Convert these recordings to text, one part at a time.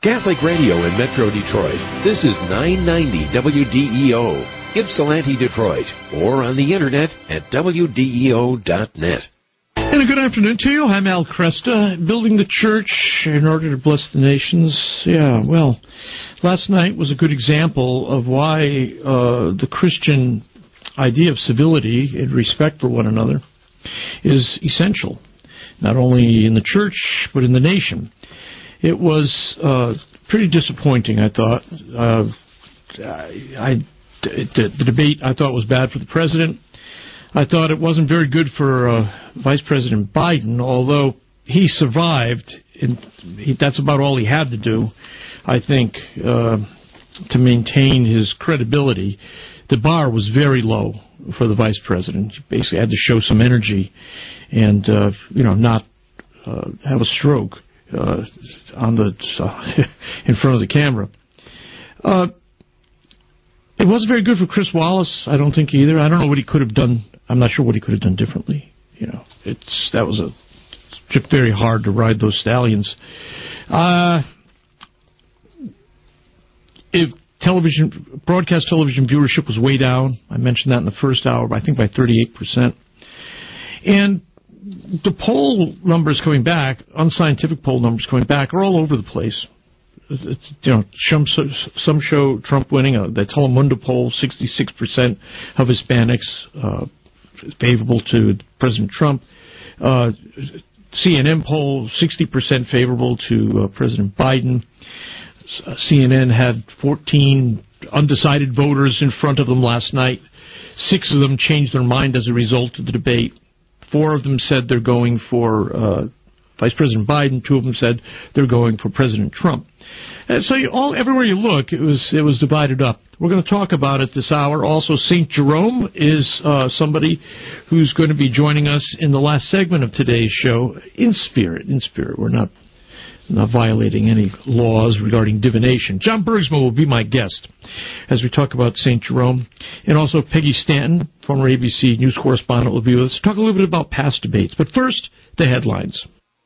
Catholic Radio in Metro Detroit. This is 990 WDEO, Ypsilanti, Detroit, or on the internet at WDEO.net. And a good afternoon to you. I'm Al Cresta, building the church in order to bless the nations. Yeah, well, last night was a good example of why the Christian idea of civility and respect for one another is essential, not only in the church, but in the nation. It was pretty disappointing, I thought. The debate, I thought, was bad for the president. I thought it wasn't very good for Vice President Biden, although he survived. That's about all he had to do, I think, to maintain his credibility. The bar was very low for the vice president. He basically had to show some energy and, not have a stroke in front of the camera. It wasn't very good for Chris Wallace, I don't think, either. I don't know what he could have done. I'm not sure what he could have done differently. That was very hard to ride those stallions. Broadcast television viewership was way down. I mentioned that in the first hour, I think by 38%. And the poll numbers coming back, unscientific poll numbers coming back, are all over the place. Some show Trump winning. The Telemundo poll, 66% of Hispanics favorable to President Trump. CNN poll, 60% favorable to President Biden. CNN had 14 undecided voters in front of them last night. 6 of them changed their mind as a result of the debate. 4 of them said they're going for Vice President Biden. 2 of them said they're going for President Trump. And so everywhere you look, it was divided up. We're going to talk about it this hour. Also, St. Jerome is somebody who's going to be joining us in the last segment of today's show in spirit. We're not violating any laws regarding divination. John Bergsma will be my guest as we talk about St. Jerome. And also Peggy Stanton, former ABC News correspondent, will be with us to talk a little bit about past debates. But first, the headlines.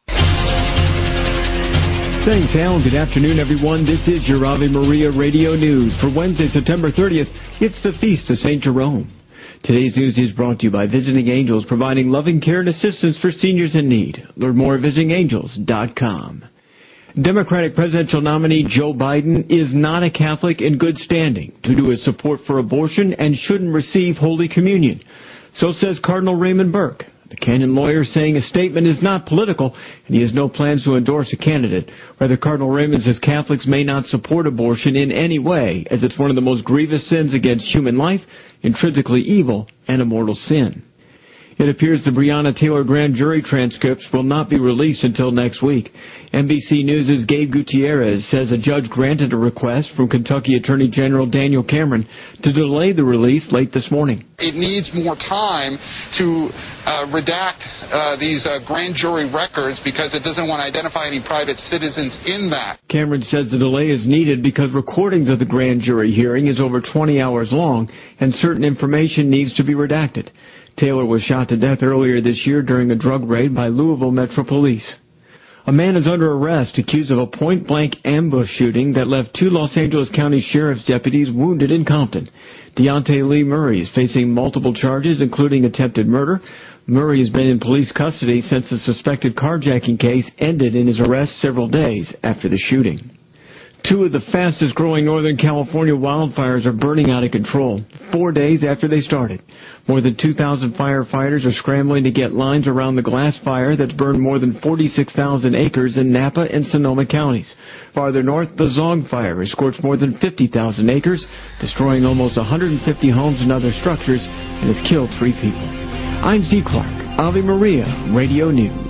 Thanks, Al. Good afternoon, everyone. This is your Ave Maria Radio News. For Wednesday, September 30th, it's the Feast of St. Jerome. Today's news is brought to you by Visiting Angels, providing loving care and assistance for seniors in need. Learn more at visitingangels.com. Democratic presidential nominee Joe Biden is not a Catholic in good standing due to his support for abortion and shouldn't receive Holy Communion. So says Cardinal Raymond Burke. The Canon lawyer saying his statement is not political and he has no plans to endorse a candidate. Rather, Cardinal Raymond says Catholics may not support abortion in any way, as it's one of the most grievous sins against human life, intrinsically evil, and a mortal sin. It appears the Breonna Taylor grand jury transcripts will not be released until next week. NBC News' Gabe Gutierrez says a judge granted a request from Kentucky Attorney General Daniel Cameron to delay the release late this morning. It needs more time to redact these grand jury records because it doesn't want to identify any private citizens in that. Cameron says the delay is needed because recordings of the grand jury hearing is over 20 hours long and certain information needs to be redacted. Taylor was shot to death earlier this year during a drug raid by Louisville Metro Police. A man is under arrest accused of a point-blank ambush shooting that left 2 Los Angeles County Sheriff's deputies wounded in Compton. Deontay Lee Murray is facing multiple charges, including attempted murder. Murray has been in police custody since the suspected carjacking case ended in his arrest several days after the shooting. 2 of the fastest-growing Northern California wildfires are burning out of control 4 days after they started. More than 2,000 firefighters are scrambling to get lines around the glass fire that's burned more than 46,000 acres in Napa and Sonoma counties. Farther north, the Zong fire has scorched more than 50,000 acres, destroying almost 150 homes and other structures, and has killed 3 people. I'm Z. Clark, Ave Maria Radio News.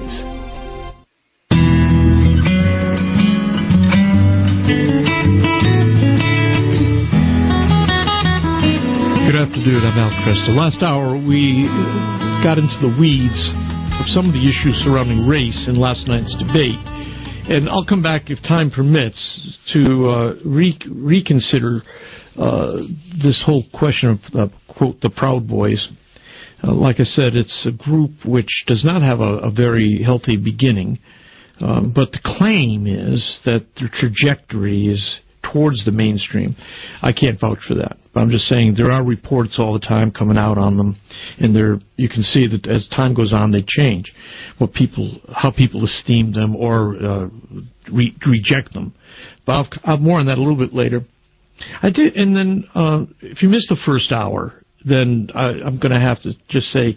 Good afternoon, I'm Al Cresta. Last hour, we got into the weeds of some of the issues surrounding race in last night's debate. And I'll come back, if time permits, to reconsider this whole question of, quote, the Proud Boys. Like I said, it's a group which does not have a very healthy beginning. But the claim is that their trajectory is towards the mainstream. I can't vouch for that. But I'm just saying there are reports all the time coming out on them, and you can see that as time goes on, they change. How people esteem them or reject them. But I'll have more on that a little bit later. I did, and then if you missed the first hour, then I'm going to have to just say,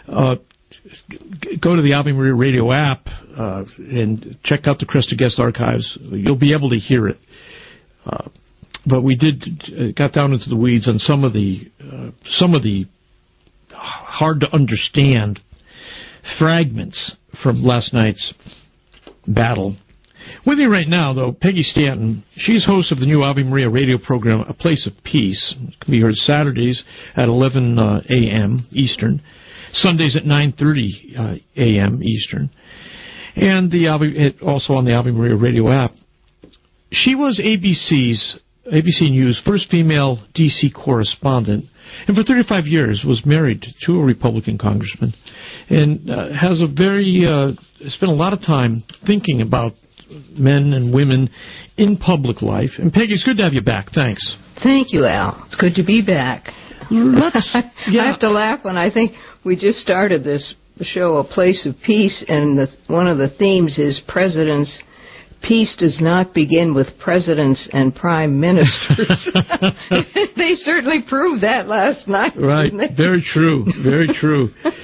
go to the Ave Maria Radio app and check out the Cresta Guest Archives. You'll be able to hear it. But we got down into the weeds on some of the hard to understand fragments from last night's battle. With me right now, though, Peggy Stanton. She's host of the new Ave Maria radio program, A Place of Peace. It can be heard Saturdays at 11 a.m. Eastern, Sundays at 9:30 a.m. Eastern, and also on the Ave Maria radio app. She was ABC News' first female D.C. correspondent, and for 35 years was married to a Republican congressman, and has spent a lot of time thinking about men and women in public life. And Peggy, it's good to have you back. Thanks. Thank you, Al. It's good to be back. I have to laugh when I think we just started this show, A Place of Peace, and one of the themes is presidents. Peace does not begin with presidents and prime ministers. They certainly proved that last night. Right. Very true. Very true.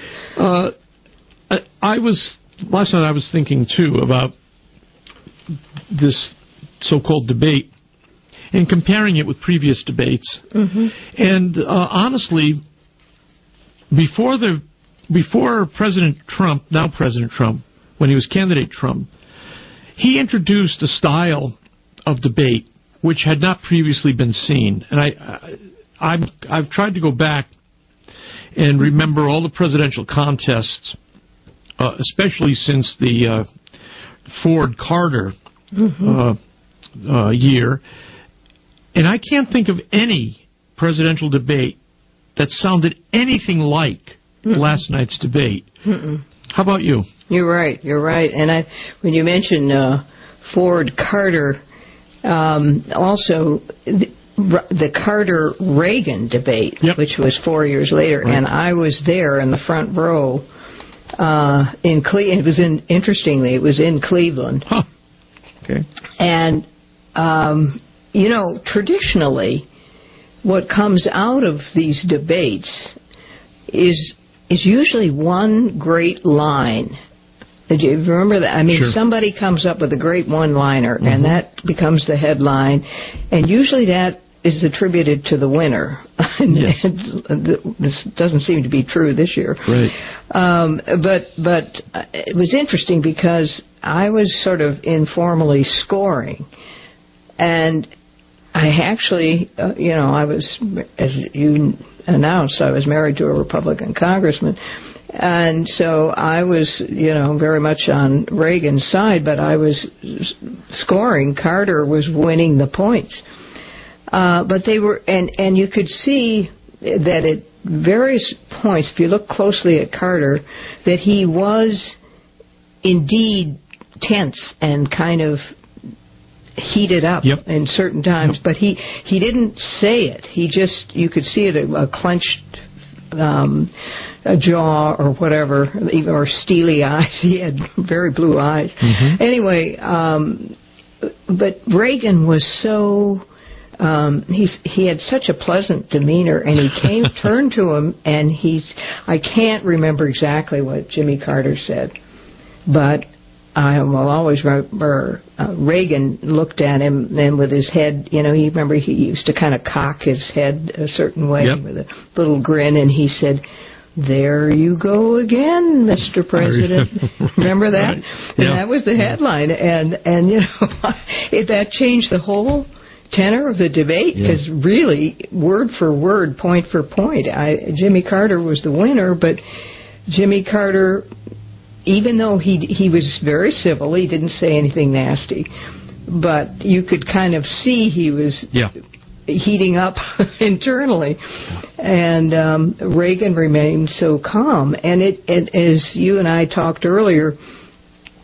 Last night I was thinking, too, about this so-called debate and comparing it with previous debates. Mm-hmm. And honestly, before President Trump, now President Trump, when he was candidate Trump, he introduced a style of debate which had not previously been seen. And I've tried to go back and remember all the presidential contests, especially since the Ford-Carter year. And I can't think of any presidential debate that sounded anything like last night's debate. How about you? You're right. And when you mention Ford-Carter, also the Carter-Reagan debate, which was 4 years later, and I was there in the front row in Cleveland. Interestingly, it was in Cleveland. Huh. Okay. And, traditionally, what comes out of these debates is usually one great line. Do you remember that? I mean, sure. Somebody comes up with a great one-liner, and that becomes the headline, and usually that is attributed to the winner. Yes. This doesn't seem to be true this year. Right. But it was interesting because I was sort of informally scoring, and I actually, I was, as you announced, I was married to a Republican congressman. And so I was, very much on Reagan's side, but I was scoring. Carter was winning the points. But they were, and you could see that at various points, if you look closely at Carter, that he was indeed tense and kind of heated up in certain times, but he didn't say it. He just, you could see it, a clenched a jaw or whatever, or steely eyes. He had very blue eyes. Mm-hmm. Anyway, but Reagan was so, he had such a pleasant demeanor, and he turned to him, and I can't remember exactly what Jimmy Carter said, but I will always remember Reagan looked at him, and with his head, he used to kind of cock his head a certain way with a little grin, and he said, "There you go again, Mr. President." Remember that? Right. And that was the headline, and that changed the whole tenor of the debate, because really, word for word, point for point, Jimmy Carter was the winner, but Jimmy Carter, even though he was very civil, he didn't say anything nasty, but you could kind of see he was heating up internally, and Reagan remained so calm. And as you and I talked earlier,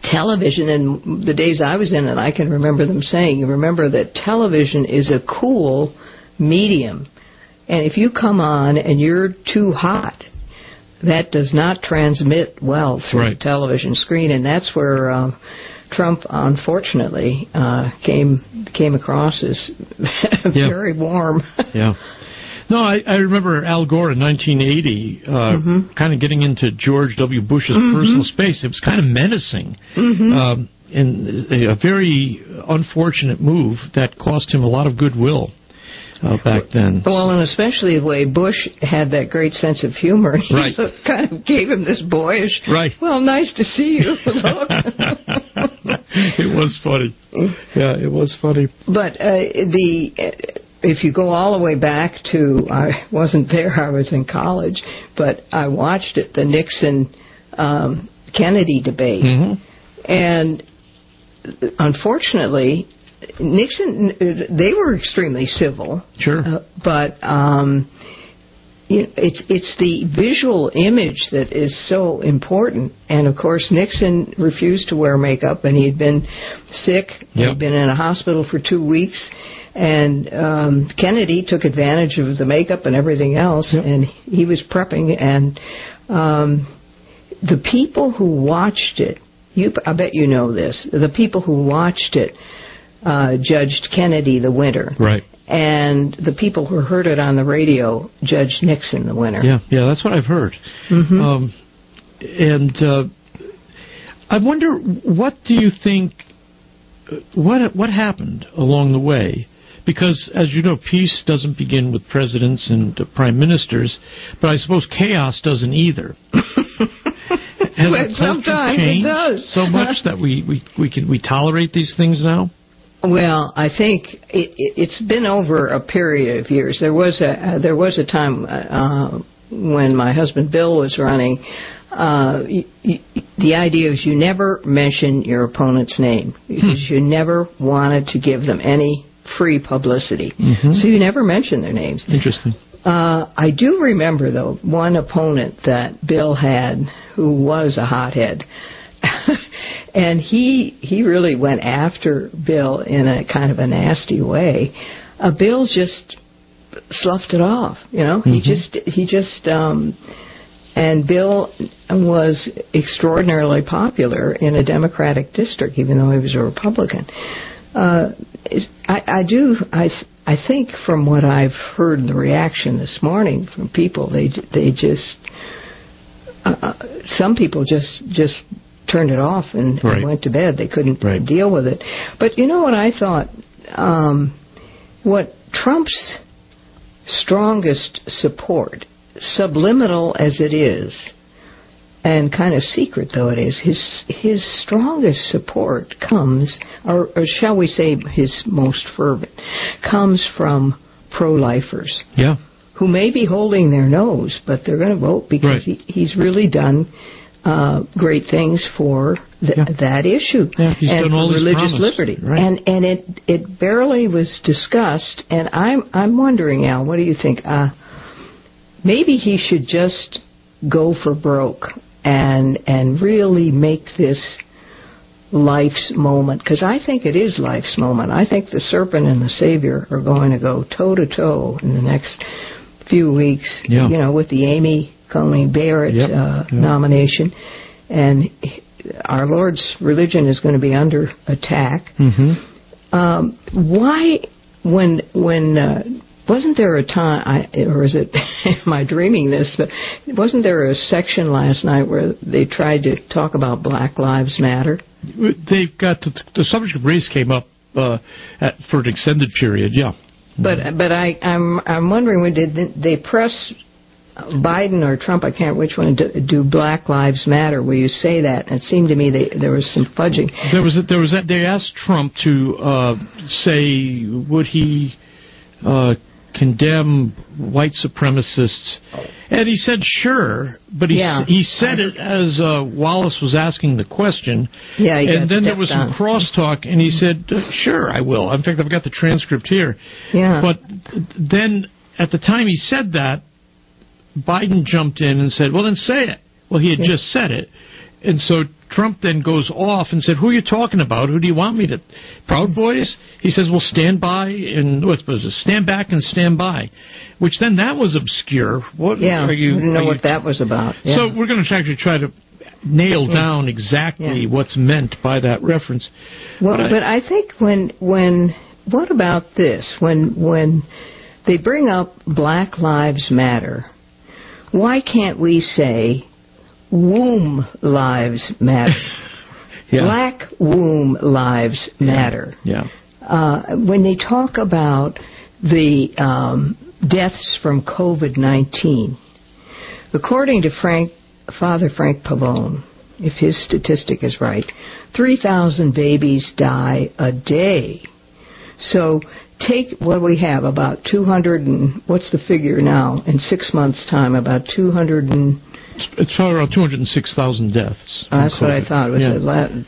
television, and the days I was in it, I can remember them saying, you remember that television is a cool medium, and if you come on and you're too hot, that does not transmit well through the television screen, and that's where Trump, unfortunately, came across as very warm. No, I remember Al Gore in 1980 kind of getting into George W. Bush's personal space. It was kind of menacing, and a very unfortunate move that cost him a lot of goodwill back then. Well, and especially the way Bush had that great sense of humor. He kind of gave him this boyish, well, nice to see you look. It was funny. Yeah, it was funny. But if you go all the way back to, I wasn't there, I was in college, but I watched it, the Nixon-Kennedy debate. And unfortunately, Nixon, they were extremely civil. But it's the visual image that is so important. And, of course, Nixon refused to wear makeup, and he'd been sick. He'd been in a hospital for 2 weeks. And Kennedy took advantage of the makeup and everything else, and he was prepping. And the people who watched it, I bet you know this, the people who watched it judged Kennedy the winner. And the people who heard it on the radio judged Nixon the winner. Yeah, that's what I've heard. And I wonder, what do you think, what happened along the way? Because, as you know, peace doesn't begin with presidents and prime ministers, but I suppose chaos doesn't either. Well, sometimes it does. So much that we tolerate these things now? Well, I think it's been over a period of years. There was a time when my husband Bill was running. The idea is you never mention your opponent's name because you never wanted to give them any free publicity. So you never mention their names. Interesting. I do remember, though, one opponent that Bill had who was a hothead. And he really went after Bill in a kind of a nasty way. Bill just sloughed it off, you know. He just and Bill was extraordinarily popular in a Democratic district, even though he was a Republican. I think from what I've heard in the reaction this morning from people, they just some people just turned it off and went to bed. They couldn't deal with it. But you know what I thought? What Trump's strongest support, subliminal as it is, and kind of secret though it is, his strongest support comes, or shall we say his most fervent, comes from pro-lifers. Who may be holding their nose, but they're going to vote because he's really done great things for that issue and for religious liberty. And it barely was discussed. And I'm wondering, Al, what do you think? Maybe he should just go for broke and really make this life's moment, because I think it is life's moment. I think the serpent and the Savior are going to go toe to toe in the next few weeks. You know, with the Amy Coney Barrett nomination, and our Lord's religion is going to be under attack. Why, when wasn't there a time, or is it, am I dreaming this? But wasn't there a section last night where they tried to talk about Black Lives Matter? They got the subject of race came up for an extended period. But I'm wondering, did they press Biden or Trump, I can't which one, do Black Lives Matter? Will you say that? And it seemed to me there was some fudging. They asked Trump to say, would he condemn white supremacists? And he said sure, but he said it as Wallace was asking the question. And then there was some crosstalk, and he said, sure, I will. In fact, I've got the transcript here. But then at the time he said that, Biden jumped in and said, well, then say it. Well, he had just said it. And so Trump then goes off and said, who are you talking about? Who do you want me to? Proud Boys? He says, well, stand by and stand back and stand by, which then that was obscure. What are you? I didn't know what that was about. Yeah. So we're going to actually try to nail down exactly what's meant by that reference. Well, but I think what about this? When they bring up Black Lives Matter, why can't we say womb lives matter? Black womb lives matter. When they talk about the deaths from COVID-19, according to Father Frank Pavone, if his statistic is right, 3,000 babies die a day. So take what we have, about 200 and, what's the figure now, in 6 months' time, about 200 and... It's probably around 206,000 deaths. That's what I thought it was.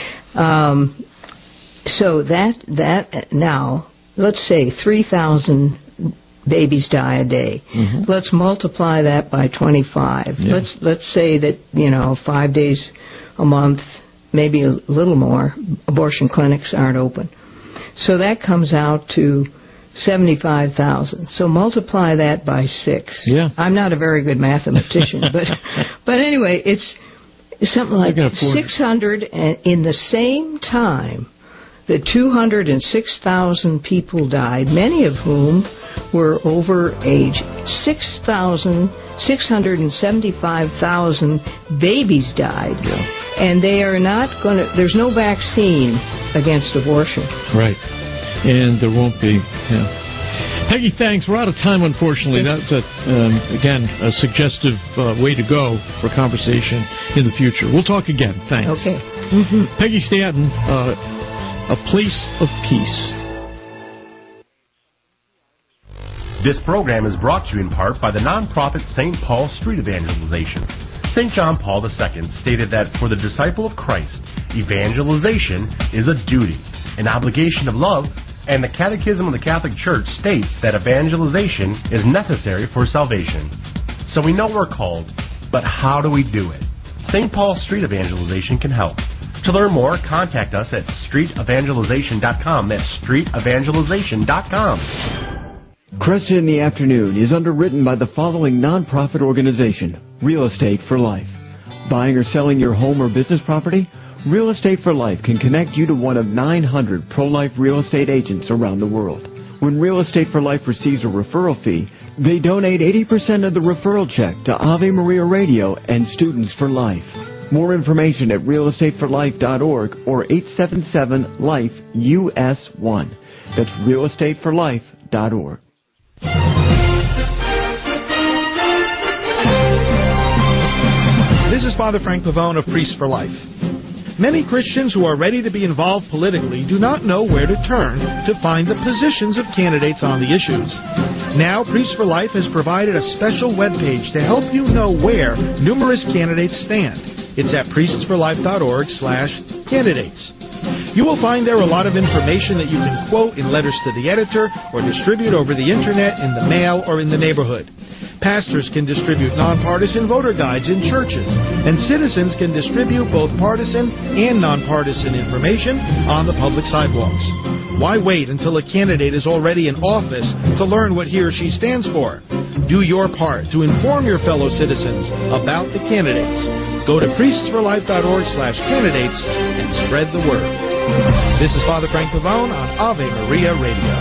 So that now, let's say 3,000 babies die a day. Mm-hmm. Let's multiply that by 25. Yeah. Let's say that 5 days a month, maybe a little more, abortion clinics aren't open. So that comes out to 75,000. So multiply that by 6. Yeah. I'm not a very good mathematician, but anyway, it's something like 600, and in the same time, the 206,000 people died, many of whom were over age. 675,000 babies died, and they are not going to. There's no vaccine against abortion. Right, and there won't be. Yeah. Peggy, thanks. We're out of time, unfortunately. That's again a suggestive way to go for conversation in the future. We'll talk again. Thanks. Okay. Mm-hmm. Peggy Stanton. A Place of Peace. This program is brought to you in part by the nonprofit St. Paul Street Evangelization. St. John Paul II stated that for the disciple of Christ, evangelization is a duty, an obligation of love, and the Catechism of the Catholic Church states that evangelization is necessary for salvation. So we know we're called, but how do we do it? St. Paul Street Evangelization can help. To learn more, contact us at streetevangelization.com. That's streetevangelization.com. Creston in the Afternoon is underwritten by the following nonprofit organization, Real Estate for Life. Buying or selling your home or business property? Real Estate for Life can connect you to one of 900 pro-life real estate agents around the world. When Real Estate for Life receives a referral fee, they donate 80% of the referral check to Ave Maria Radio and Students for Life. More information at realestateforlife.org or 877-LIFE-US1. That's realestateforlife.org. This is Father Frank Pavone of Priests for Life. Many Christians who are ready to be involved politically do not know where to turn to find the positions of candidates on the issues. Now, Priests for Life has provided a special webpage to help you know where numerous candidates stand. It's at priestsforlife.org/candidates. You will find there a lot of information that you can quote in letters to the editor or distribute over the internet, in the mail, or in the neighborhood. Pastors can distribute nonpartisan voter guides in churches, and citizens can distribute both partisan and nonpartisan information on the public sidewalks. Why wait until a candidate is already in office to learn what he or she stands for? Do your part to inform your fellow citizens about the candidates. Go to priestsforlife.org/candidates and spread the word. This is Father Frank Pavone on Ave Maria Radio.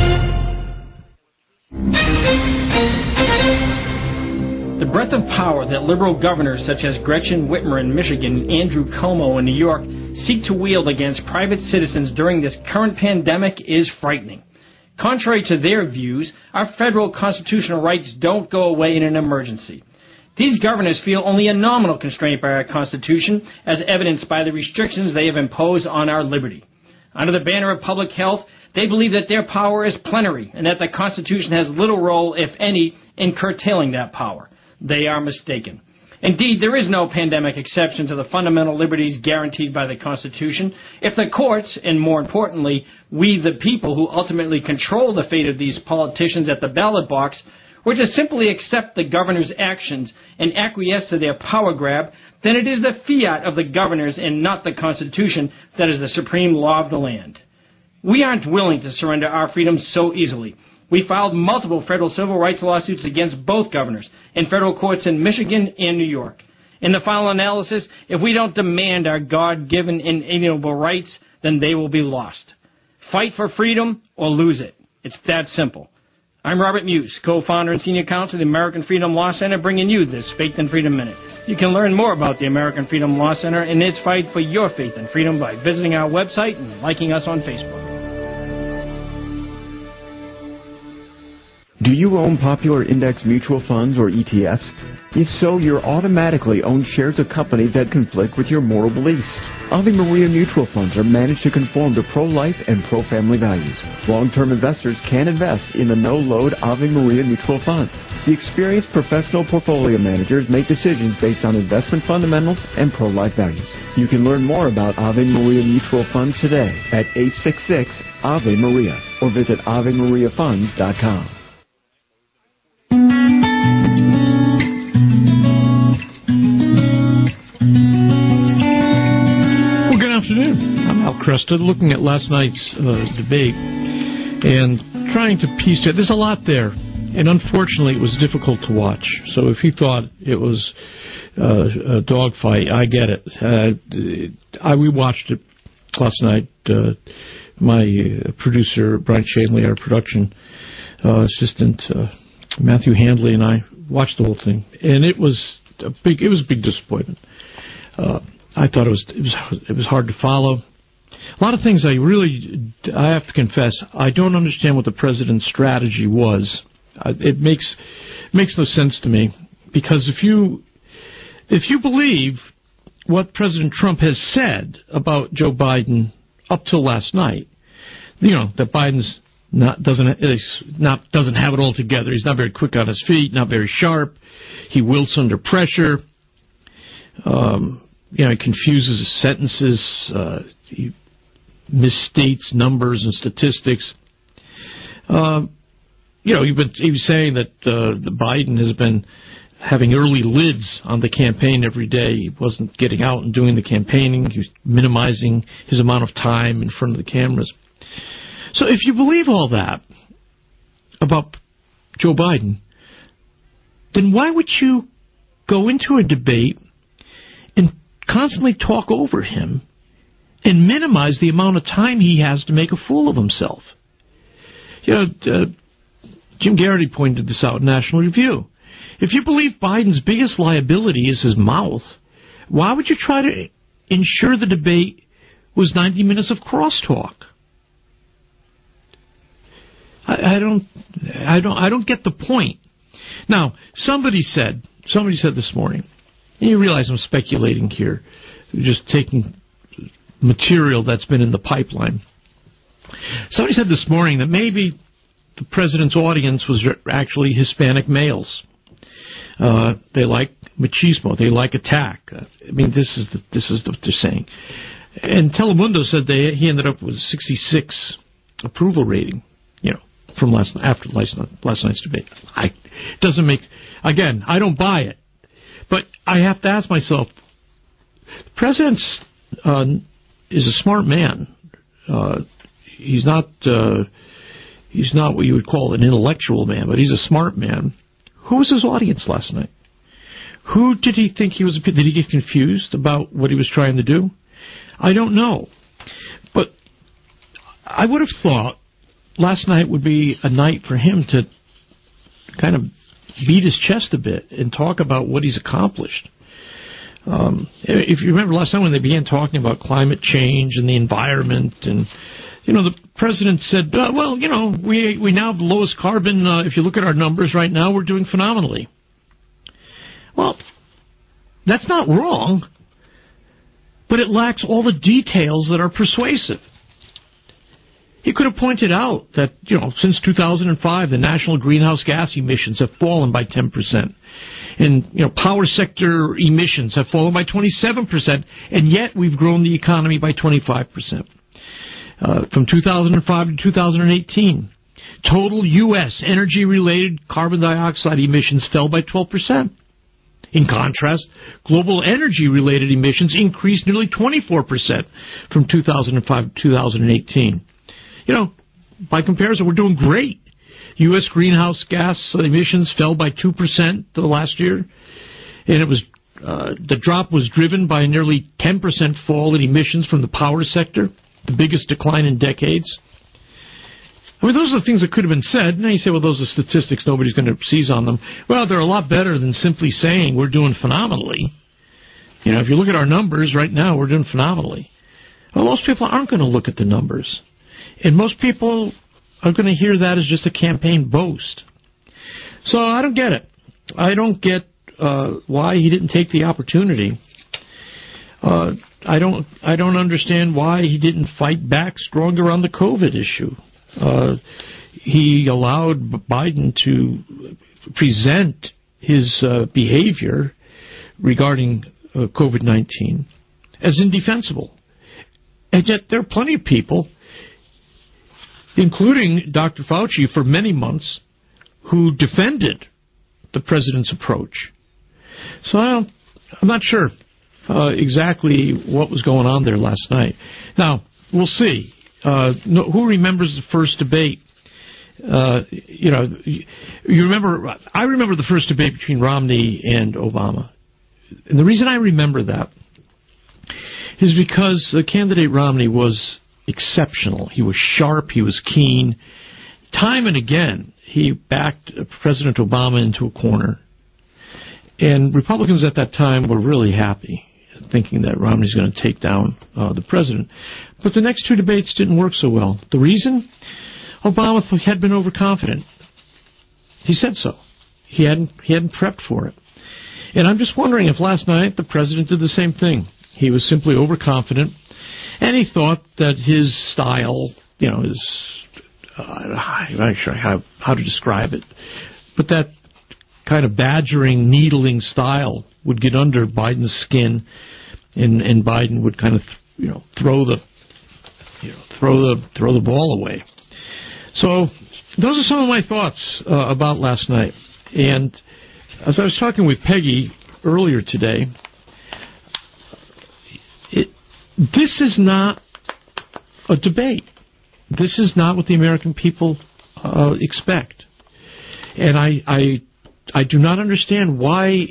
The breadth of power that liberal governors such as Gretchen Whitmer in Michigan and Andrew Cuomo in New York seek to wield against private citizens during this current pandemic is frightening. Contrary to their views, our federal constitutional rights don't go away in an emergency. These governors feel only a nominal constraint by our Constitution, as evidenced by the restrictions they have imposed on our liberty. Under the banner of public health, they believe that their power is plenary and that the Constitution has little role, if any, in curtailing that power. They are mistaken. Indeed, there is no pandemic exception to the fundamental liberties guaranteed by the Constitution. If the courts, and more importantly, we the people who ultimately control the fate of these politicians at the ballot box, were to simply accept the governor's actions and acquiesce to their power grab, then it is the fiat of the governors and not the Constitution that is the supreme law of the land. We aren't willing to surrender our freedoms so easily. We filed multiple federal civil rights lawsuits against both governors in federal courts in Michigan and New York. In the final analysis, if we don't demand our God-given inalienable rights, then they will be lost. Fight for freedom or lose it. It's that simple. I'm Robert Muse, co-founder and senior counsel of the American Freedom Law Center, bringing you this Faith and Freedom Minute. You can learn more about the American Freedom Law Center and its fight for your faith and freedom by visiting our website and liking us on Facebook. Do you own popular index mutual funds or ETFs? If so, you're automatically own shares of companies that conflict with your moral beliefs. Ave Maria mutual funds are managed to conform to pro-life and pro-family values. Long-term investors can invest in the no-load Ave Maria mutual funds. The experienced professional portfolio managers make decisions based on investment fundamentals and pro-life values. You can learn more about Ave Maria mutual funds today at 866-AVE-MARIA or visit AveMariaFunds.com. Well, good afternoon. I'm Al Kresta, looking at last night's debate and trying to piece it. There's a lot there, and unfortunately it was difficult to watch. So if you thought it was a dogfight, I get it. We watched it last night. My producer, Brian Shanley, our production assistant, Matthew Handley, and I watched the whole thing, and it was a big disappointment. I thought it was hard to follow. A lot of things I have to confess, I don't understand what the president's strategy was. It makes no sense to me, because if you believe what President Trump has said about Joe Biden up till last night, that Biden's doesn't have it all together. He's not very quick on his feet, not very sharp. He wilts under pressure. He confuses sentences. He misstates numbers and statistics. He was saying that the Biden has been having early lids on the campaign every day. He wasn't getting out and doing the campaigning. He was minimizing his amount of time in front of the cameras. So if you believe all that about Joe Biden, then why would you go into a debate and constantly talk over him and minimize the amount of time he has to make a fool of himself? Jim Garrity pointed this out in National Review. If you believe Biden's biggest liability is his mouth, why would you try to ensure the debate was 90 minutes of crosstalk? I don't get the point. Now, somebody said this morning, and you realize I'm speculating here, just taking material that's been in the pipeline. Somebody said this morning that maybe the president's audience was actually Hispanic males. They like machismo. They like attack. This is what they're saying. And Telemundo said he ended up with a 66 approval rating. From last night's debate. Doesn't make, again, I don't buy it. But I have to ask myself, the president is a smart man. He's not what you would call an intellectual man, but he's a smart man. Who was his audience last night? Who did he think he was? Did he get confused about what he was trying to do? I don't know. But I would have thought last night would be a night for him to kind of beat his chest a bit and talk about what he's accomplished. If you remember last time when they began talking about climate change and the environment, and the president said, we now have the lowest carbon. If you look at our numbers right now, we're doing phenomenally. Well, that's not wrong, but it lacks all the details that are persuasive. He could have pointed out that, since 2005, the national greenhouse gas emissions have fallen by 10%. And, power sector emissions have fallen by 27%, and yet we've grown the economy by 25%. From 2005 to 2018, Total U.S. energy-related carbon dioxide emissions fell by 12%. In contrast, global energy-related emissions increased nearly 24% from 2005 to 2018. By comparison, we're doing great. U.S. greenhouse gas emissions fell by 2% the last year, and it was the drop was driven by a nearly 10% fall in emissions from the power sector, the biggest decline in decades. I mean, those are the things that could have been said. Now you say, well, those are statistics. Nobody's going to seize on them. Well, they're a lot better than simply saying we're doing phenomenally. If you look at our numbers right now, we're doing phenomenally. Well, most people aren't going to look at the numbers. And most people are going to hear that as just a campaign boast. So I don't get it. I don't get why he didn't take the opportunity. I don't understand why he didn't fight back stronger on the COVID issue. He allowed Biden to present his behavior regarding COVID-19 as indefensible. And yet there are plenty of people, including Dr. Fauci for many months, who defended the president's approach. So I'm not sure exactly what was going on there last night. Now, we'll see. Who remembers the first debate? You remember? I remember the first debate between Romney and Obama, and the reason I remember that is because the candidate Romney was exceptional. He was sharp. He was keen. Time and again, he backed President Obama into a corner, and Republicans at that time were really happy, thinking that Romney's going to take down the president. But the next two debates didn't work so well. The reason? Obama had been overconfident. He said so. He hadn't prepped for it. And I'm just wondering if last night the president did the same thing. He was simply overconfident, and he thought that his style, his I'm not sure how to describe it, but that kind of badgering, needling style would get under Biden's skin, and Biden would kind of, throw the ball away. So those are some of my thoughts about last night. And as I was talking with Peggy earlier today, this is not a debate. This is not what the American people expect. And I do not understand why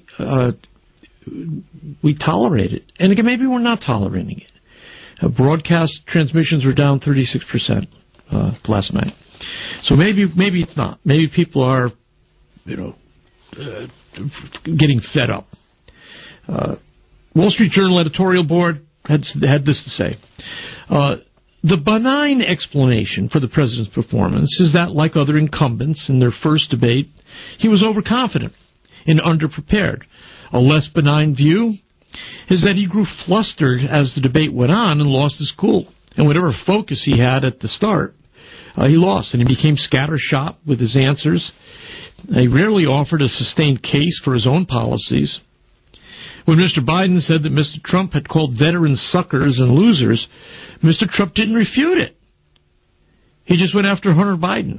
we tolerate it. And again, maybe we're not tolerating it. Broadcast transmissions were down 36% last night. So maybe it's not. Maybe people are, getting fed up. Wall Street Journal editorial board had this to say. The benign explanation for the president's performance is that, like other incumbents in their first debate, he was overconfident and underprepared. A less benign view is that he grew flustered as the debate went on and lost his cool. And whatever focus he had at the start, he lost, and he became scattershot with his answers. He rarely offered a sustained case for his own policies. When Mr. Biden said that Mr. Trump had called veterans suckers and losers, Mr. Trump didn't refute it. He just went after Hunter Biden.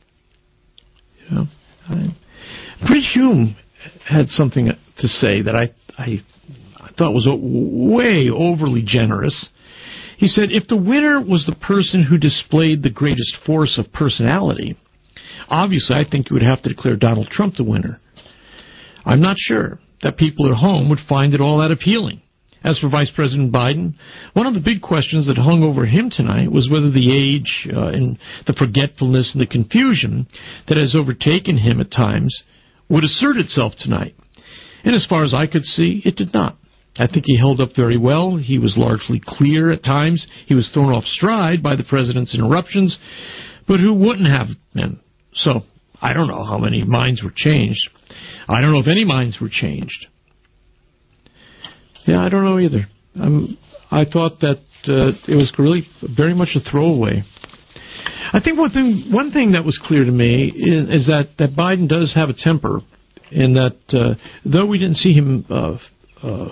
Brit Hume had something to say that I thought was way overly generous. He said, if the winner was the person who displayed the greatest force of personality, obviously I think you would have to declare Donald Trump the winner. I'm not sure that people at home would find it all that appealing. As for Vice President Biden, one of the big questions that hung over him tonight was whether the age and the forgetfulness and the confusion that has overtaken him at times would assert itself tonight. And as far as I could see, it did not. I think he held up very well. He was largely clear at times. He was thrown off stride by the president's interruptions, but who wouldn't have been? So I don't know how many minds were changed. I don't know if any minds were changed. Yeah, I don't know either. I thought that it was really very much a throwaway. I think one thing that was clear to me is that Biden does have a temper, and that though we didn't see him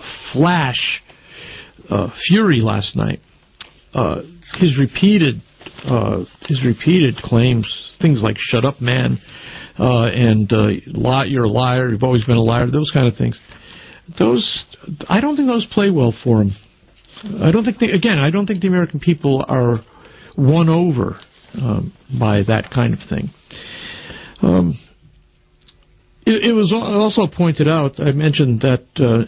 flash fury last night, his repeated his repeated claims, things like "shut up, man," and "you're a liar, you've always been a liar," those kind of things. I don't think those play well for him. I don't think the American people are won over by that kind of thing. It was also pointed out, I mentioned that the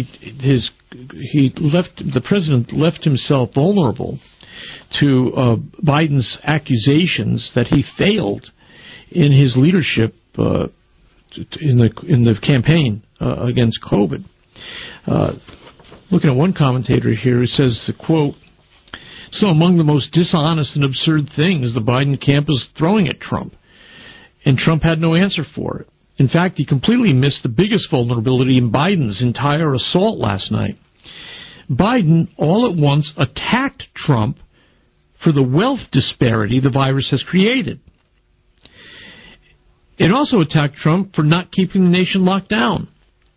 president left himself vulnerable to Biden's accusations that he failed in his leadership in the campaign against COVID. Looking at one commentator here, who says, the quote, "So among the most dishonest and absurd things the Biden camp is throwing at Trump, and Trump had no answer for it. In fact, he completely missed the biggest vulnerability in Biden's entire assault last night. Biden all at once attacked Trump for the wealth disparity the virus has created. It also attacked Trump for not keeping the nation locked down.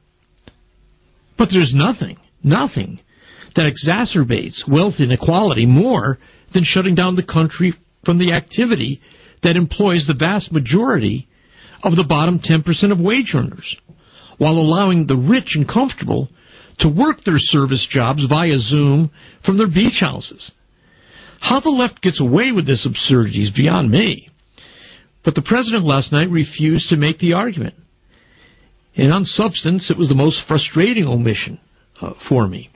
But there's nothing that exacerbates wealth inequality more than shutting down the country from the activity that employs the vast majority of the bottom 10% of wage earners, while allowing the rich and comfortable to work their service jobs via Zoom from their beach houses. How the left gets away with this absurdity is beyond me. But the president last night refused to make the argument. And on substance, it was the most frustrating omission for me.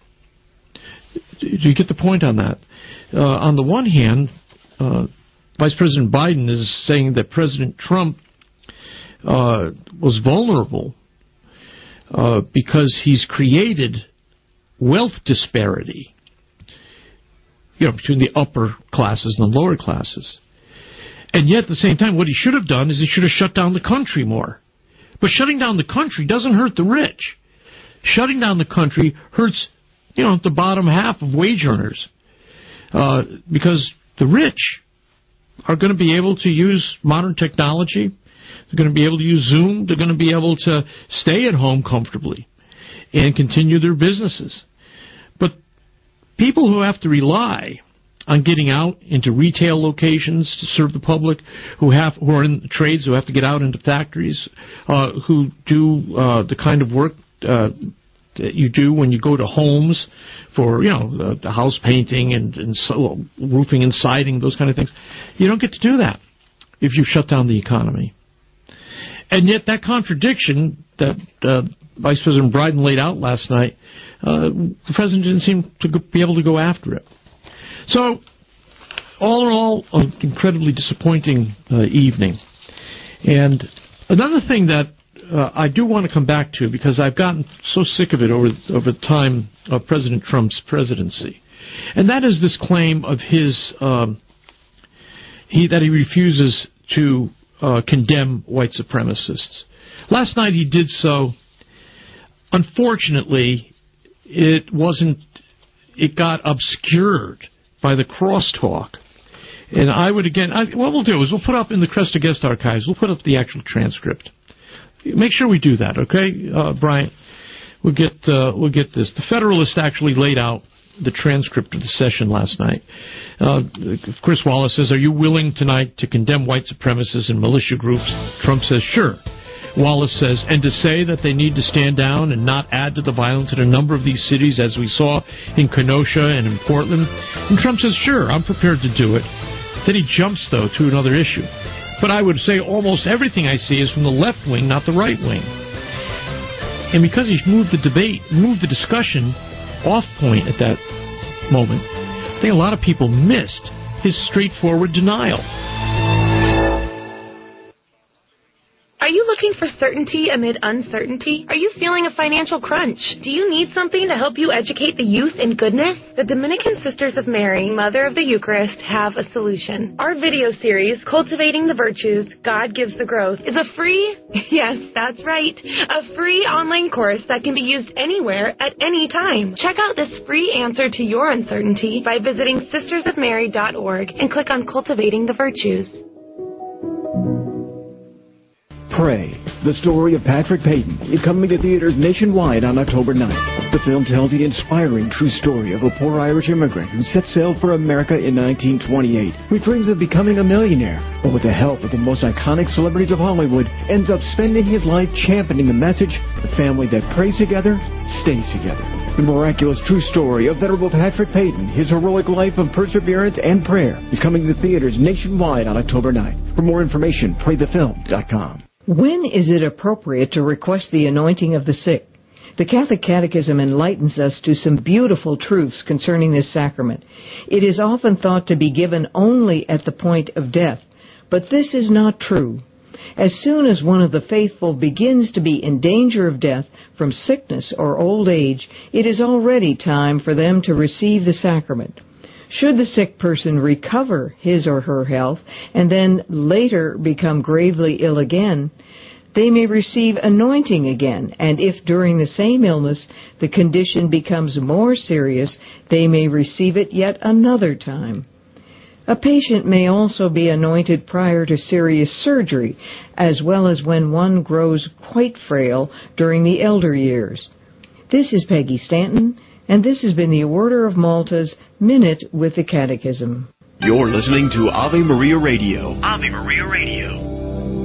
Do you get the point on that? On the one hand, Vice President Biden is saying that President Trump was vulnerable because he's created wealth disparity, between the upper classes and the lower classes. And yet, at the same time, what he should have done is he should have shut down the country more. But shutting down the country doesn't hurt the rich. Shutting down the country hurts, the bottom half of wage earners. Because the rich are going to be able to use modern technology. They're going to be able to use Zoom. They're going to be able to stay at home comfortably and continue their businesses. But people who have to rely on getting out into retail locations to serve the public, who are in trades, who have to get out into factories, who do the kind of work that you do when you go to homes for, the house painting and so roofing and siding, those kind of things. You don't get to do that if you shut down the economy. And yet that contradiction that Vice President Biden laid out last night, the president didn't seem to be able to go after it. So, all in all, an incredibly disappointing evening. And another thing that I do want to come back to, because I've gotten so sick of it over the time of President Trump's presidency, and that is this claim of his that he refuses to condemn white supremacists. Last night he did so. Unfortunately, it got obscured by the crosstalk. And I would what we'll do is we'll put up in the Cresta Guest Archives, we'll put up the actual transcript. Make sure we do that, okay, Brian? We'll get this. The Federalist actually laid out the transcript of the session last night. Chris Wallace says, "Are you willing tonight to condemn white supremacists and militia groups?" Trump says, "Sure." Wallace says, "And to say that they need to stand down and not add to the violence in a number of these cities, as we saw in Kenosha and in Portland?" And Trump says, "Sure, I'm prepared to do it." Then he jumps, though, to another issue. "But I would say almost everything I see is from the left wing, not the right wing." And because he moved the discussion off point at that moment, I think a lot of people missed his straightforward denial. Are you looking for certainty amid uncertainty? Are you feeling a financial crunch? Do you need something to help you educate the youth in goodness? The Dominican Sisters of Mary, Mother of the Eucharist, have a solution. Our video series, Cultivating the Virtues, God Gives the Growth, is a free, yes, that's right, a free online course that can be used anywhere at any time. Check out this free answer to your uncertainty by visiting sistersofmary.org and click on Cultivating the Virtues. Pray. The story of Patrick Peyton is coming to theaters nationwide on October 9th. The film tells the inspiring true story of a poor Irish immigrant who set sail for America in 1928 with dreams of becoming a millionaire, but with the help of the most iconic celebrities of Hollywood, ends up spending his life championing the message, the family that prays together stays together. The miraculous true story of Venerable Patrick Peyton, his heroic life of perseverance and prayer, is coming to theaters nationwide on October 9th. For more information, PrayTheFilm.com. When is it appropriate to request the anointing of the sick? The Catholic Catechism enlightens us to some beautiful truths concerning this sacrament. It is often thought to be given only at the point of death, but this is not true. As soon as one of the faithful begins to be in danger of death from sickness or old age, it is already time for them to receive the sacrament. Should the sick person recover his or her health and then later become gravely ill again, they may receive anointing again, and if during the same illness the condition becomes more serious, they may receive it yet another time. A patient may also be anointed prior to serious surgery, as well as when one grows quite frail during the elder years. This is Peggy Stanton, and this has been the Order of Malta's Minute with the Catechism. You're listening to Ave Maria Radio. Ave Maria Radio.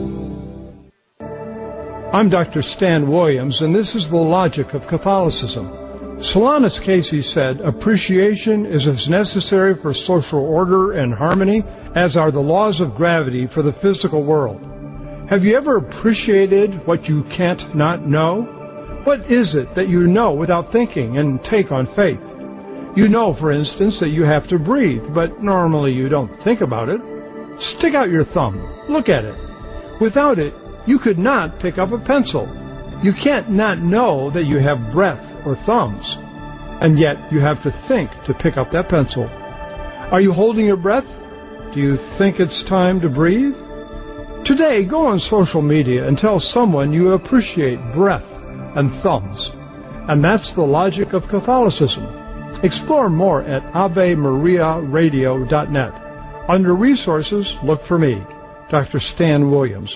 I'm Dr. Stan Williams, and this is the logic of Catholicism. Solanus Casey said, appreciation is as necessary for social order and harmony as are the laws of gravity for the physical world. Have you ever appreciated what you can't not know? What is it that you know without thinking and take on faith? You know, for instance, that you have to breathe, but normally you don't think about it. Stick out your thumb. Look at it. Without it, you could not pick up a pencil. You can't not know that you have breath or thumbs, and yet you have to think to pick up that pencil. Are you holding your breath? Do you think it's time to breathe? Today, go on social media and tell someone you appreciate breath and thumbs. And that's the logic of Catholicism. Explore more at AveMariaRadio.net. Under Resources, look for me, Dr. Stan Williams.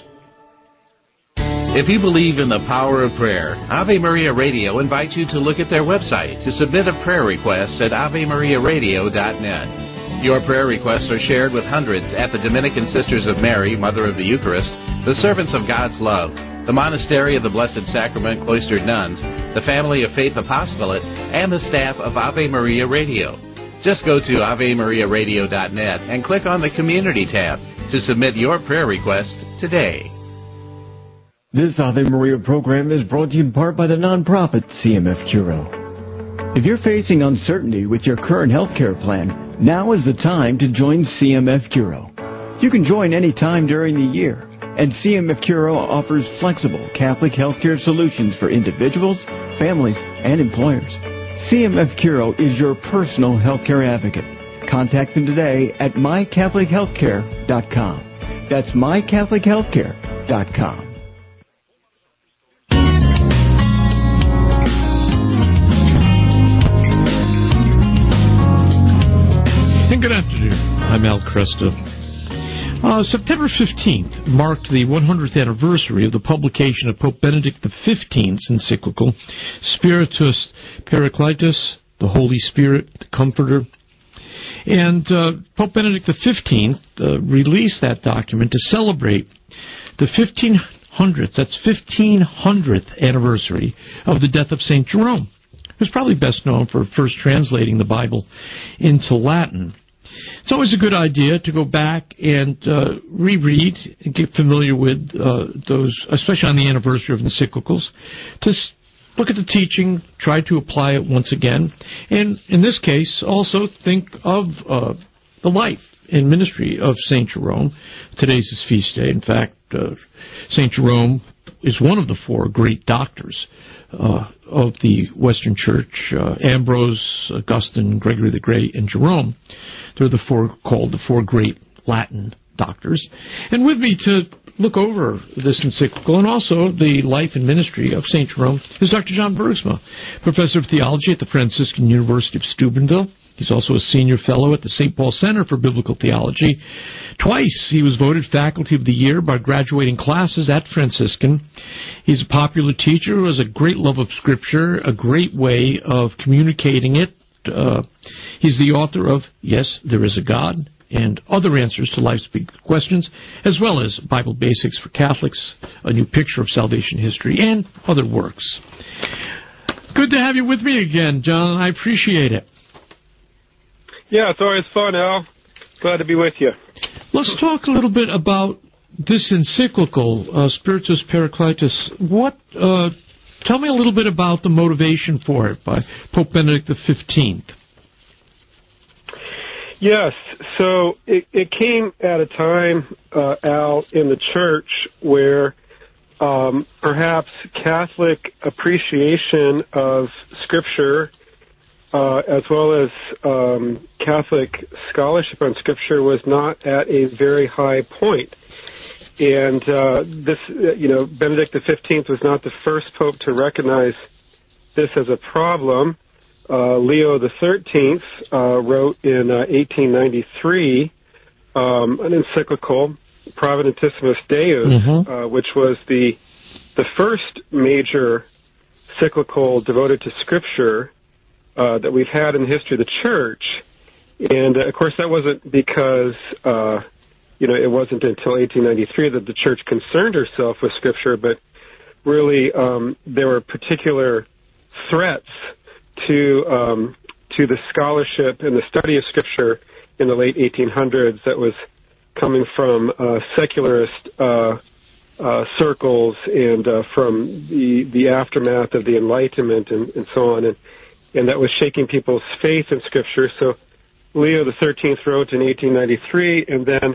If you believe in the power of prayer, Ave Maria Radio invites you to look at their website to submit a prayer request at AveMariaRadio.net. Your prayer requests are shared with hundreds at the Dominican Sisters of Mary, Mother of the Eucharist, the Servants of God's Love, the Monastery of the Blessed Sacrament Cloistered Nuns, the Family of Faith Apostolate, and the staff of Ave Maria Radio. Just go to AveMariaRadio.net and click on the Community tab to submit your prayer request today. This Ave Maria program is brought to you in part by the nonprofit CMF Curo. If you're facing uncertainty with your current health care plan, now is the time to join CMF Curo. You can join any time during the year, and CMF Curo offers flexible Catholic healthcare solutions for individuals, families, and employers. CMF Curo is your personal healthcare advocate. Contact them today at mycatholichealthcare.com. That's mycatholichealthcare.com. Good afternoon. I'm Al Cresta. September 15th marked the 100th anniversary of the publication of Pope Benedict XV's encyclical, Spiritus Paracletus, the Holy Spirit, the Comforter. And Pope Benedict XV released that document to celebrate the 1500th anniversary of the death of St. Jerome, who's probably best known for first translating the Bible into Latin. It's always a good idea to go back and reread and get familiar with those, especially on the anniversary of encyclicals, to look at the teaching, try to apply it once again, and in this case, also think of the life and ministry of St. Jerome. Today's his feast day. In fact, St. Jerome is one of the four great doctors of the Western Church, Ambrose, Augustine, Gregory the Great, and Jerome. They're called the four great Latin doctors. And with me to look over this encyclical and also the life and ministry of St. Jerome is Dr. John Bergsma, Professor of Theology at the Franciscan University of Steubenville. He's also a senior fellow at the St. Paul Center for Biblical Theology. Twice he was voted Faculty of the Year by graduating classes at Franciscan. He's a popular teacher who has a great love of Scripture, a great way of communicating it. He's the author of Yes, There Is a God, and other answers to life's big questions, as well as Bible Basics for Catholics, A New Picture of Salvation History, and other works. Good to have you with me again, John. I appreciate it. Yeah, it's always fun, Al. Glad to be with you. Let's talk a little bit about this encyclical, Spiritus Paracletus. Tell me a little bit about the motivation for it by Pope Benedict XV. Yes, so it came at a time, Al, in the Church where perhaps Catholic appreciation of Scripture as well as Catholic scholarship on Scripture was not at a very high point. And Benedict XV was not the first pope to recognize this as a problem. Leo XIII wrote in 1893 an encyclical, Providentissimus Deus, which was the first major encyclical devoted to Scripture that we've had in the history of the Church. And, of course, that wasn't because, it wasn't until 1893 that the Church concerned herself with Scripture, but really there were particular threats to the scholarship and the study of Scripture in the late 1800s that was coming from secularist circles and from the aftermath of the Enlightenment and so on, and that was shaking people's faith in Scripture. So Leo XIII wrote in 1893, and then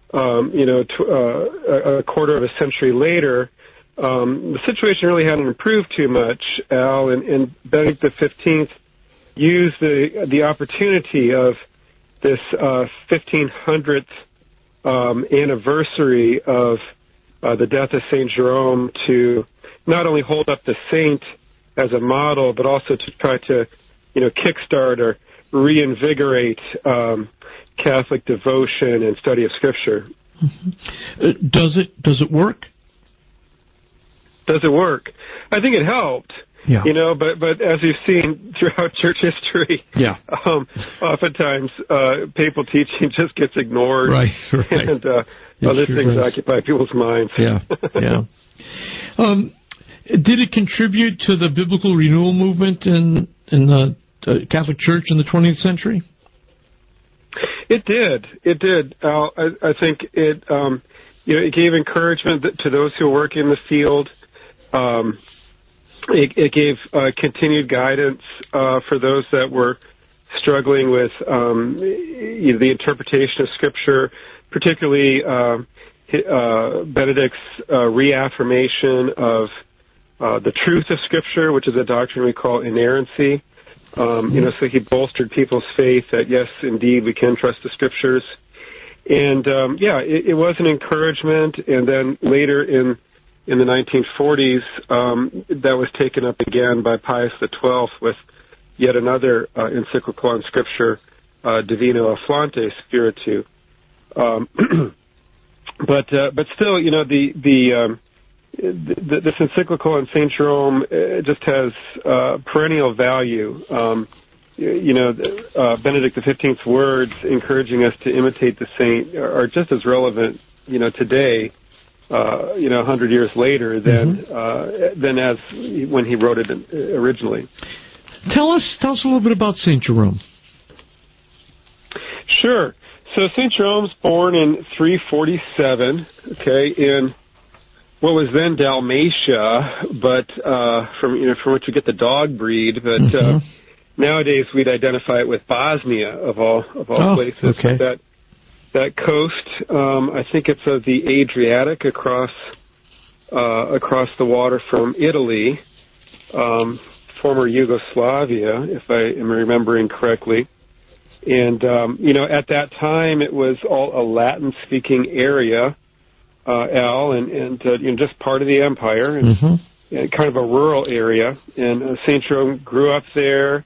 a quarter of a century later, the situation really hadn't improved too much, Al, and Benedict XV used the opportunity of this 1500th anniversary of the death of St. Jerome to not only hold up the saint as a model, but also to try to, kickstart or reinvigorate Catholic devotion and study of Scripture. Mm-hmm. Does it work? Does it work? I think it helped. Yeah. But as you've seen throughout church history, oftentimes papal teaching just gets ignored, right. And other things occupy people's minds. Yeah. Did it contribute to the biblical renewal movement in the Catholic Church in the 20th century? It did. Al, I think it gave encouragement to those who are working in the field. It gave continued guidance for those that were struggling with the interpretation of Scripture, particularly Benedict's reaffirmation of the truth of Scripture, which is a doctrine we call inerrancy. So he bolstered people's faith that, yes, indeed, we can trust the Scriptures. And, it was an encouragement. And then later in the 1940s, that was taken up again by Pius XII with yet another encyclical on Scripture, Divino Afflante Spiritu. But still, this encyclical on St. Jerome just has perennial value. Benedict XV's words encouraging us to imitate the saint are just as relevant, today, 100 years later than as when he wrote it originally. Tell us a little bit about St. Jerome. Sure. So St. Jerome's born in 347, in what was then Dalmatia, but from which we get the dog breed, but nowadays we'd identify it with Bosnia of all places. Okay. That coast, I think it's of the Adriatic across the water from Italy, former Yugoslavia, if I am remembering correctly. And at that time it was all a Latin-speaking area, Al, and just part of the empire, and kind of a rural area. And St. Jerome grew up there,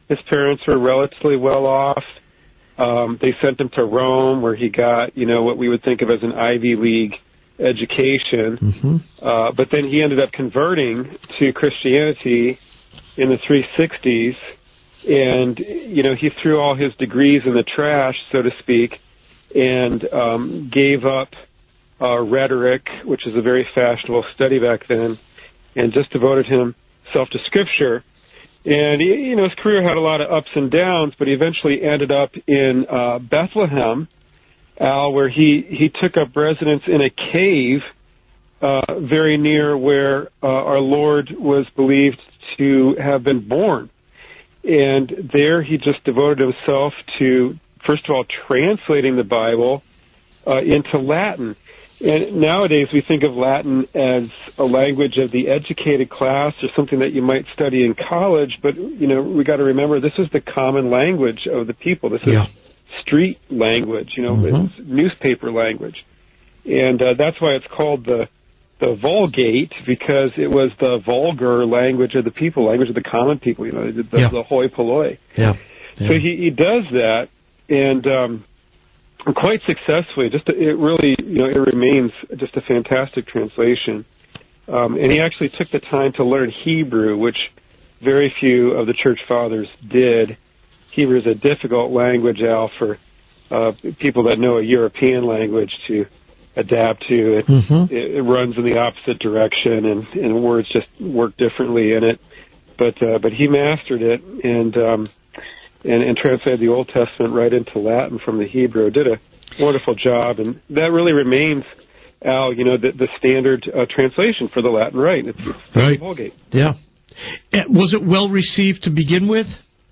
His parents were relatively well off. They sent him to Rome, where he got, what we would think of as an Ivy League education. But then he ended up converting to Christianity in the 360s, and, he threw all his degrees in the trash, so to speak, and gave up rhetoric, which is a very fashionable study back then, and just devoted himself to Scripture. And, his career had a lot of ups and downs, but he eventually ended up in Bethlehem, Al, where he took up residence in a cave very near where our Lord was believed to have been born. And there he just devoted himself to, first of all, translating the Bible into Latin. And nowadays we think of Latin as a language of the educated class or something that you might study in college, but, we got to remember this is the common language of the people. This is street language, it's newspaper language. And that's why it's called the Vulgate, because it was the vulgar language of the people, language of the common people, the hoi polloi. So he does that, and quite successfully. It really, it remains just a fantastic translation. And he actually took the time to learn Hebrew, which very few of the church fathers did. Hebrew is a difficult language, Al, for people that know a European language to adapt to. It runs in the opposite direction, and words just work differently in it. But he mastered it, and translated the Old Testament right into Latin from the Hebrew. Did a wonderful job, and that really remains, Al, the standard translation for the Latin Rite. It's the Vulgate. Yeah. Was it well received to begin with?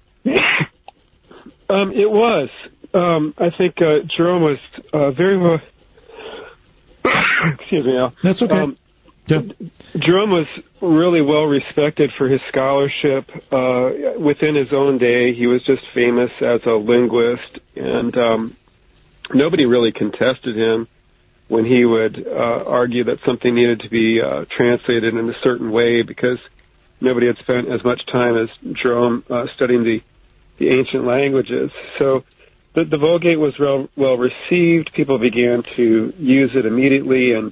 It was. I think Jerome was very well... Excuse me, Al. That's okay. Jerome was really well respected for his scholarship. Within his own day, he was just famous as a linguist, and nobody really contested him when he would argue that something needed to be translated in a certain way, because nobody had spent as much time as Jerome studying the ancient languages. So the Vulgate was well received. People began to use it immediately, and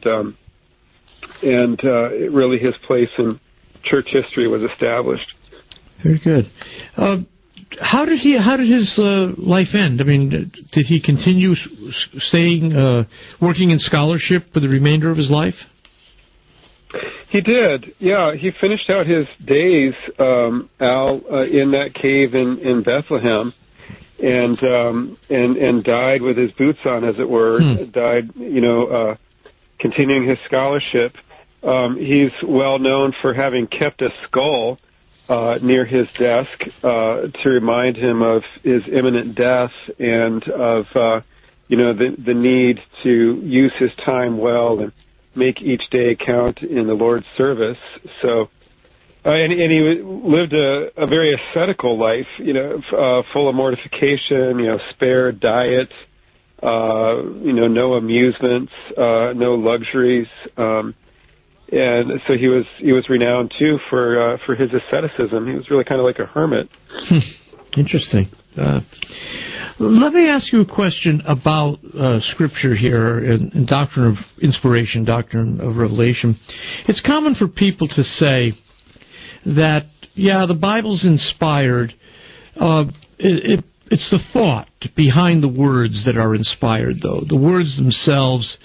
really his place in church history was established. Very good. How did his life end? I mean, did he continue working in scholarship for the remainder of his life? He did. Yeah, he finished out his days, Al, in that cave in Bethlehem, and died with his boots on, as it were. Died, continuing his scholarship. He's well known for having kept a skull near his desk to remind him of his imminent death and of the need to use his time well and make each day count in the Lord's service. So, and he lived a very ascetical life, full of mortification, spare diet, no amusements, no luxuries. And so he was renowned too for his asceticism. He was really kind of like a hermit. Interesting. Let me ask you a question about Scripture here and doctrine of inspiration, doctrine of revelation. It's common for people to say that, the Bible's inspired. It's the thought behind the words that are inspired, though. The words themselves,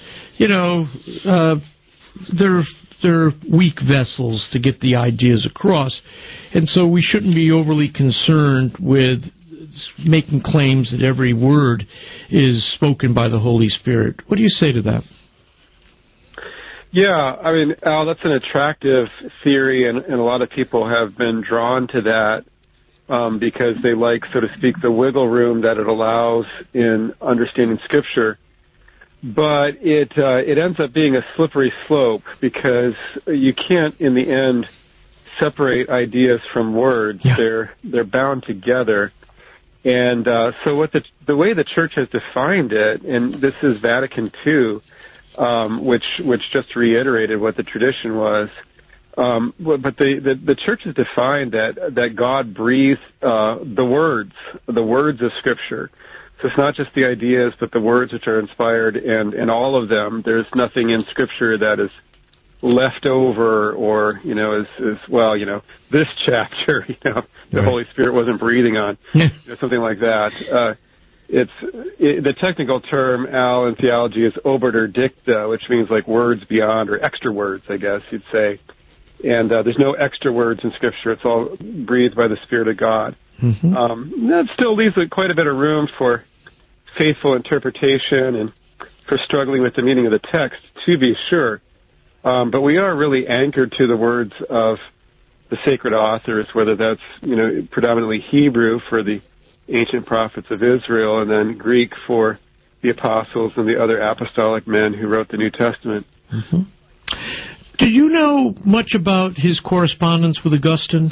they're weak vessels to get the ideas across. And so we shouldn't be overly concerned with making claims that every word is spoken by the Holy Spirit. What do you say to that? Yeah, I mean, Al, that's an attractive theory, and a lot of people have been drawn to that because they like, so to speak, the wiggle room that it allows in understanding Scripture. But it ends up being a slippery slope, because you can't, in the end, separate ideas from words. Yeah. They're bound together. And so what the way the Church has defined it, and this is Vatican II, which just reiterated what the tradition was, But the church has defined that God breathed the words of Scripture. So it's not just the ideas, but the words which are inspired, and all of them. There's nothing in Scripture that is left over, or this chapter, the Holy Spirit wasn't breathing on, something like that. The technical term, Al, in theology is obiter dicta, which means like words beyond, or extra words, I guess you'd say. And there's no extra words in Scripture. It's all breathed by the Spirit of God. That still leaves quite a bit of room for faithful interpretation and for struggling with the meaning of the text, to be sure. But we are really anchored to the words of the sacred authors, whether that's predominantly Hebrew for the ancient prophets of Israel, and then Greek for the apostles and the other apostolic men who wrote the New Testament. Do you know much about his correspondence with Augustine?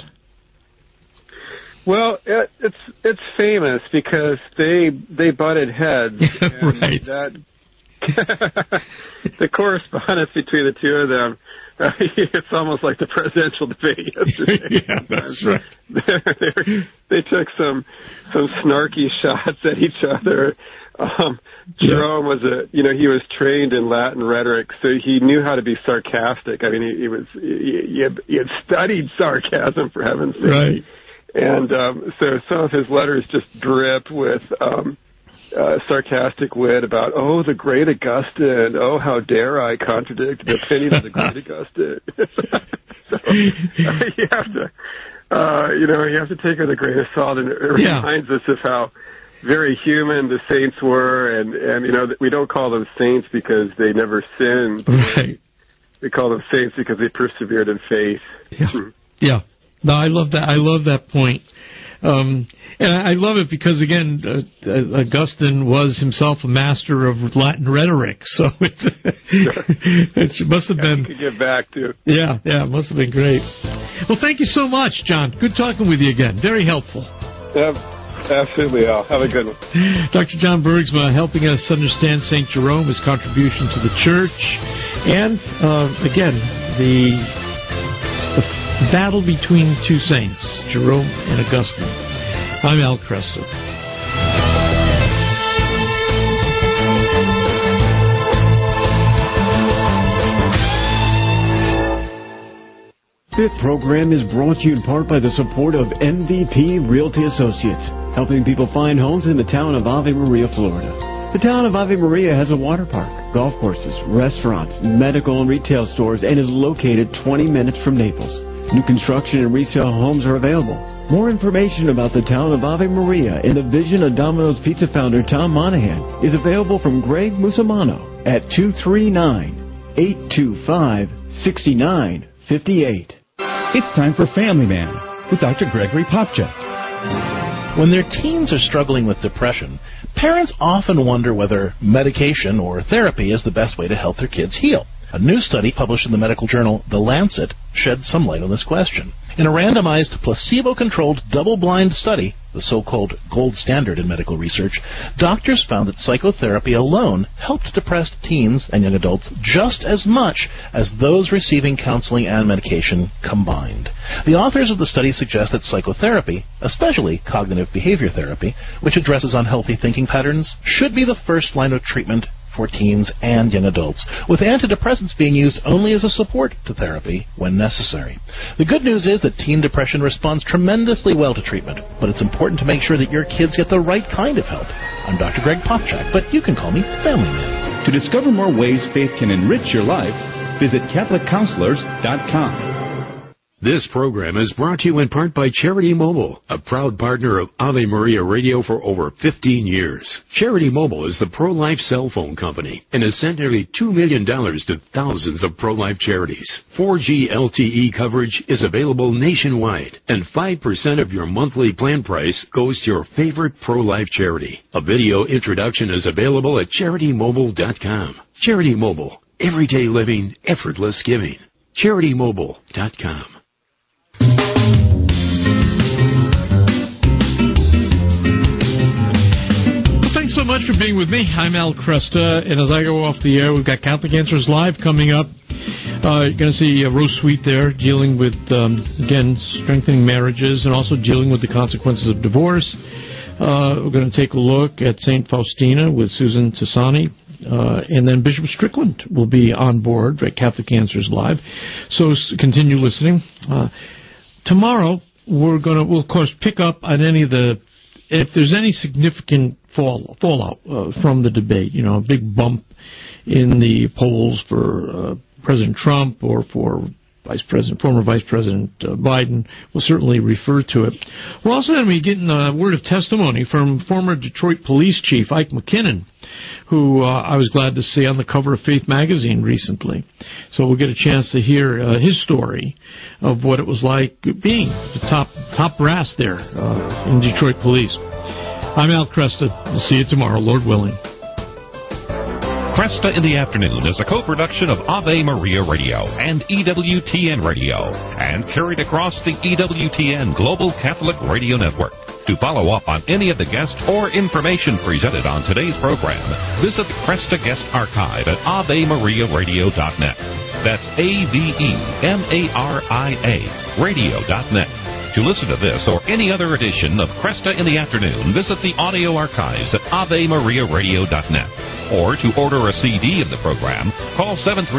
Well, it's famous because they butted heads. And right. The correspondence between the two of them, it's almost like the presidential debate yesterday. Yeah, that's right. They took some snarky shots at each other. Jerome was he was trained in Latin rhetoric, so he knew how to be sarcastic. I mean, he had studied sarcasm, for heaven's sake. Right. And so some of his letters just drip with sarcastic wit about, the great Augustine, how dare I contradict the opinion of the great Augustine. So you have to take it with a grain of salt, and it reminds us of how very human the saints were, and we don't call them saints because they never sinned. Right. We call them saints because they persevered in faith. Yeah. No, I love that. I love that point. And I love it because, again, Augustine was himself a master of Latin rhetoric, so it must have been... You could get back to. Yeah, it must have been great. Well, thank you so much, John. Good talking with you again. Very helpful. Absolutely, Al. Have a good one. Dr. John Bergsma helping us understand St. Jerome, his contribution to the Church, and, again, the battle between two saints, Jerome and Augustine. I'm Al Kresta. This program is brought to you in part by the support of MVP Realty Associates, helping people find homes in the town of Ave Maria, Florida. The town of Ave Maria has a water park, golf courses, restaurants, medical and retail stores, and is located 20 minutes from Naples. New construction and resale homes are available. More information about the town of Ave Maria and the vision of Domino's Pizza founder Tom Monahan is available from Greg Musamano at 239-825-6958. It's time for Family Man with Dr. Gregory Popcak. When their teens are struggling with depression, parents often wonder whether medication or therapy is the best way to help their kids heal. A new study published in the medical journal The Lancet sheds some light on this question. In a randomized, placebo-controlled, double-blind study, the so-called gold standard in medical research, doctors found that psychotherapy alone helped depressed teens and young adults just as much as those receiving counseling and medication combined. The authors of the study suggest that psychotherapy, especially cognitive behavior therapy, which addresses unhealthy thinking patterns, should be the first line of treatment for teens and young adults, with antidepressants being used only as a support to therapy when necessary. The good news is that teen depression responds tremendously well to treatment, but it's important to make sure that your kids get the right kind of help. I'm Dr. Greg Popcak, but you can call me Family Man. To discover more ways faith can enrich your life, visit CatholicCounselors.com. This program is brought to you in part by Charity Mobile, a proud partner of Ave Maria Radio for over 15 years. Charity Mobile is the pro-life cell phone company and has sent nearly $2 million to thousands of pro-life charities. 4G LTE coverage is available nationwide, and 5% of your monthly plan price goes to your favorite pro-life charity. A video introduction is available at CharityMobile.com. Charity Mobile, everyday living, effortless giving. CharityMobile.com. Thanks so much for being with me. I'm Al Kresta, and as I go off the air, we've got Catholic Answers Live coming up. You're going to see Rose Sweet there dealing with, again, strengthening marriages and also dealing with the consequences of divorce. We're going to take a look at St. Faustina with Susan Tassani. And then Bishop Strickland will be on board at Catholic Answers Live. So continue listening. Tomorrow, we'll of course pick up on if there's any significant fallout from the debate, a big bump in the polls for President Trump or for former Vice President Biden. We'll certainly refer to it. We're also going to be getting a word of testimony from former Detroit Police Chief Ike McKinnon, who I was glad to see on the cover of Faith magazine recently. So we'll get a chance to hear his story of what it was like being the top brass there in Detroit Police. I'm Al Cresta. We'll see you tomorrow, Lord willing. Cresta in the Afternoon is a co-production of Ave Maria Radio and EWTN Radio and carried across the EWTN Global Catholic Radio Network. To follow up on any of the guests or information presented on today's program, visit the Cresta Guest Archive at AveMariaRadio.net. That's AveMaria Radio.net. To listen to this or any other edition of Cresta in the Afternoon, visit the audio archives at AveMariaRadio.net. Or to order a CD of the program, call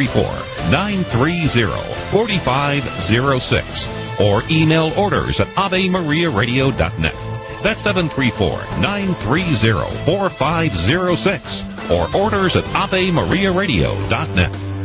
734-930-4506 or email orders at AveMariaRadio.net. That's 734-930-4506 or orders at AveMariaRadio.net.